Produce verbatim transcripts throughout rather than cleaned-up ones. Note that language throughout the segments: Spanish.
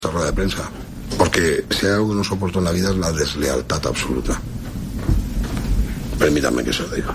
esta rueda de prensa, porque si hay algo que no soporto en la vida es la deslealtad absoluta. Permítanme que se lo diga.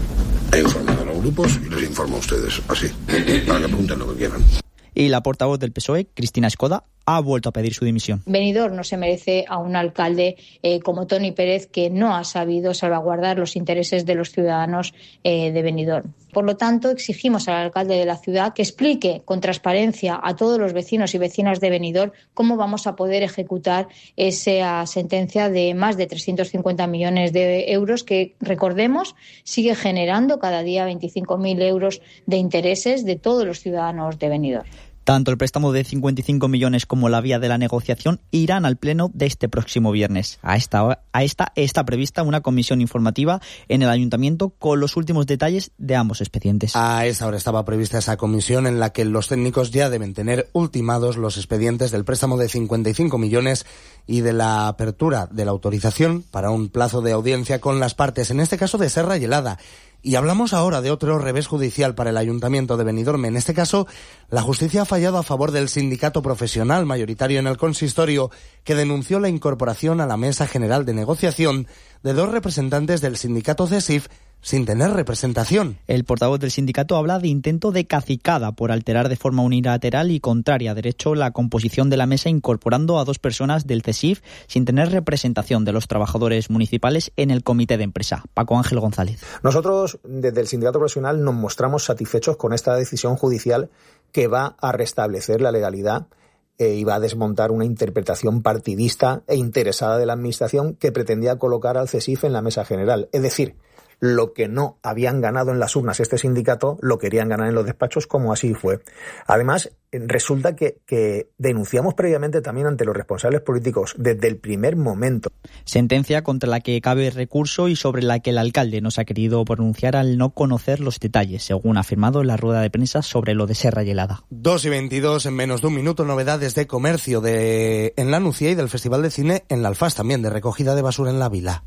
He informado a los grupos y les informo a ustedes, así, para que pregunten lo que quieran. Y la portavoz del P S O E, Cristina Escoda, ha vuelto a pedir su dimisión. Benidorm no se merece a un alcalde eh, como Toni Pérez, que no ha sabido salvaguardar los intereses de los ciudadanos eh, de Benidorm. Por lo tanto, exigimos al alcalde de la ciudad que explique con transparencia a todos los vecinos y vecinas de Benidorm cómo vamos a poder ejecutar esa sentencia de más de trescientos cincuenta millones de euros que, recordemos, sigue generando cada día veinticinco mil euros de intereses de todos los ciudadanos de Benidorm. Tanto el préstamo de cincuenta y cinco millones como la vía de la negociación irán al pleno de este próximo viernes. A esta, a esta está prevista una comisión informativa en el ayuntamiento con los últimos detalles de ambos expedientes. A esa hora estaba prevista esa comisión en la que los técnicos ya deben tener ultimados los expedientes del préstamo de cincuenta y cinco millones y de la apertura de la autorización para un plazo de audiencia con las partes, en este caso de Serra y Helada. Y hablamos ahora de otro revés judicial para el Ayuntamiento de Benidorm. En este caso, la justicia ha fallado a favor del sindicato profesional mayoritario en el consistorio, que denunció la incorporación a la mesa general de negociación de dos representantes del sindicato CESIF sin tener representación. El portavoz del sindicato habla de intento de cacicada por alterar de forma unilateral y contraria a derecho la composición de la mesa, incorporando a dos personas del CESIF sin tener representación de los trabajadores municipales en el comité de empresa. Paco Ángel González. Nosotros, desde el sindicato profesional, nos mostramos satisfechos con esta decisión judicial que va a restablecer la legalidad e iba a desmontar una interpretación partidista e interesada de la administración que pretendía colocar al CESIF en la mesa general. Es decir, lo que no habían ganado en las urnas este sindicato lo querían ganar en los despachos, como así fue. Además, resulta que, que denunciamos previamente también ante los responsables políticos desde el primer momento. Sentencia contra la que cabe recurso y sobre la que el alcalde no se ha querido pronunciar al no conocer los detalles, según ha afirmado en la rueda de prensa sobre lo de Serra y Helada. dos y veintidós, en menos de un minuto, novedades de comercio de en la Nucía y del Festival de Cine en la Alfaz, también de recogida de basura en la Vila.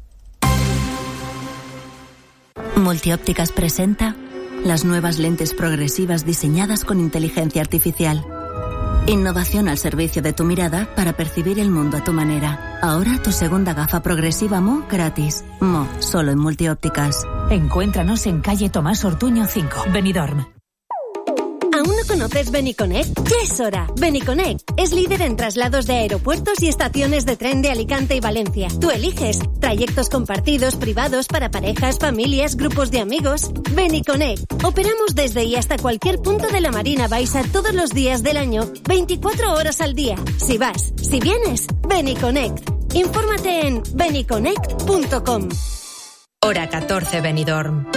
Multiópticas presenta las nuevas lentes progresivas diseñadas con inteligencia artificial. Innovación al servicio de tu mirada para percibir el mundo a tu manera. Ahora tu segunda gafa progresiva M O gratis. M O, solo en Multiópticas. Encuéntranos en calle Tomás Ortuño cinco, Benidorm. ¿Aún no conoces Beniconnect? Ya es hora. Beniconnect es líder en traslados de aeropuertos y estaciones de tren de Alicante y Valencia. Tú eliges trayectos compartidos, privados, para parejas, familias, grupos de amigos. Beniconnect. Operamos desde y hasta cualquier punto de la Marina Baixa todos los días del año, veinticuatro horas al día. Si vas, si vienes, Beniconnect. Infórmate en beniconnect punto com. Hora catorce, Benidorm.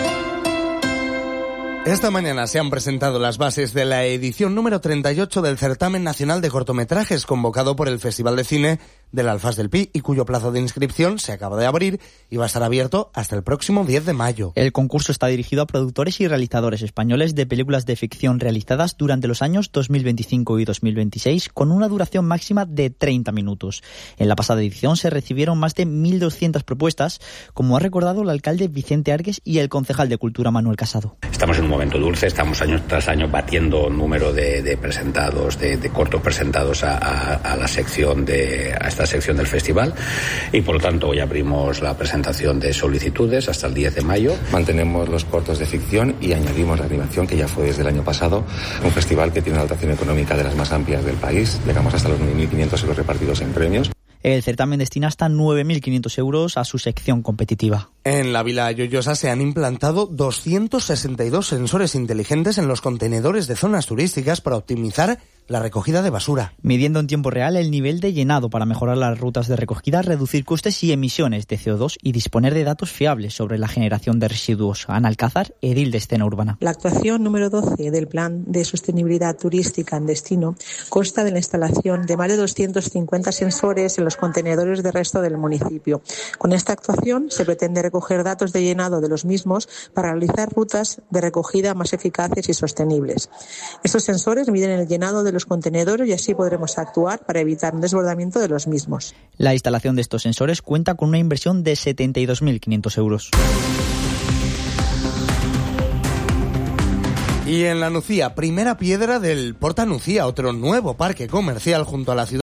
Esta mañana se han presentado las bases de la edición número treinta y ocho del Certamen Nacional de Cortometrajes, convocado por el Festival de Cine del Alfaz del Pi, y cuyo plazo de inscripción se acaba de abrir y va a estar abierto hasta el próximo diez de mayo. El concurso está dirigido a productores y realizadores españoles de películas de ficción realizadas durante los años dos mil veinticinco y dos mil veintiséis, con una duración máxima de treinta minutos. En la pasada edición se recibieron más de mil doscientas propuestas, como ha recordado el alcalde Vicente Argues y el concejal de Cultura Manuel Casado. Estamos en un momento dulce, estamos año tras año batiendo número de, de presentados, de, de cortos presentados a, a, a la sección de a esta sección del festival, y por lo tanto hoy abrimos la presentación de solicitudes hasta el diez de mayo. Mantenemos los cortos de ficción y añadimos la animación, que ya fue desde el año pasado, un festival que tiene una dotación económica de las más amplias del país. Llegamos hasta los nueve mil quinientos euros repartidos en premios. El certamen destina hasta nueve mil quinientos euros a su sección competitiva. En la Vila Lloyosa se han implantado doscientos sesenta y dos sensores inteligentes en los contenedores de zonas turísticas para optimizar la recogida de basura. Midiendo en tiempo real el nivel de llenado para mejorar las rutas de recogida, reducir costes y emisiones de C O dos y disponer de datos fiables sobre la generación de residuos. Ana Alcázar, edil de Escena Urbana. La actuación número doce del Plan de Sostenibilidad Turística en Destino consta de la instalación de más de doscientos cincuenta sensores en los contenedores de resto del municipio. Con esta actuación se pretende recoger datos de llenado de los mismos para realizar rutas de recogida más eficaces y sostenibles. Estos sensores miden el llenado de los contenedores y así podremos actuar para evitar un desbordamiento de los mismos. La instalación de estos sensores cuenta con una inversión de setenta y dos mil quinientos euros. Y en la Nucía, primera piedra del Porta Nucía, otro nuevo parque comercial junto a la ciudad